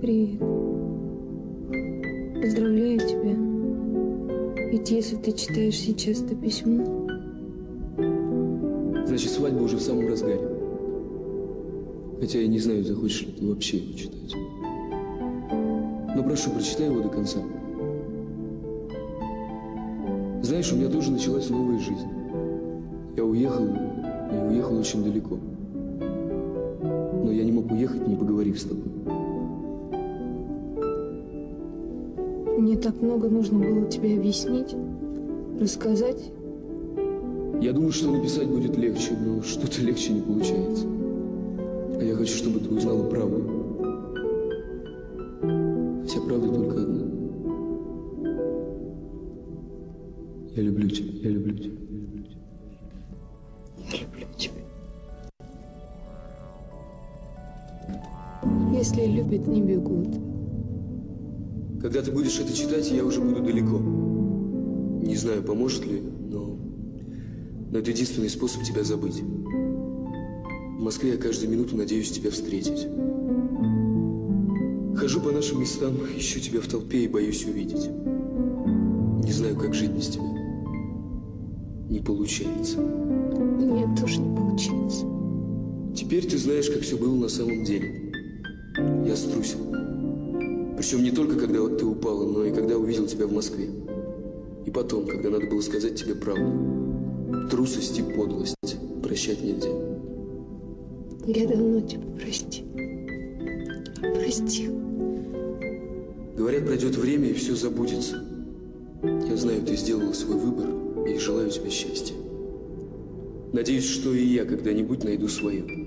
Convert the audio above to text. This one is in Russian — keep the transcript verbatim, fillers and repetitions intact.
Привет. Поздравляю тебя. Ведь если ты читаешь сейчас это письмо... Значит, свадьба уже в самом разгаре. Хотя я не знаю, захочешь ли ты вообще его читать. Но прошу, прочитай его до конца. Знаешь, у меня тоже началась новая жизнь. Я уехал, и уехал очень далеко. Но я не мог уехать, не поговорив с тобой. Мне так много нужно было тебе объяснить, рассказать. Я думаю, что написать будет легче, но что-то легче не получается. А я хочу, чтобы ты узнала правду. Вся правда только одна. Я люблю тебя, я люблю тебя, я люблю тебя. Я люблю тебя. Если любят, не бегут. Когда ты будешь это читать, я уже буду далеко. Не знаю, поможет ли, но... Но это единственный способ тебя забыть. В Москве я каждую минуту надеюсь тебя встретить. Хожу по нашим местам, ищу тебя в толпе и боюсь увидеть. Не знаю, как жить без тебя. Не получается. Нет, тоже не получается. Теперь ты знаешь, как все было на самом деле. Я струсил. Причем не только, когда ты упала, но и когда увидел тебя в Москве. И потом, когда надо было сказать тебе правду. Трусость и подлость прощать нельзя. Я давно тебя простил. Простил. Говорят, пройдет время, и все забудется. Я знаю, ты сделала свой выбор, и желаю тебе счастья. Надеюсь, что и я когда-нибудь найду свое.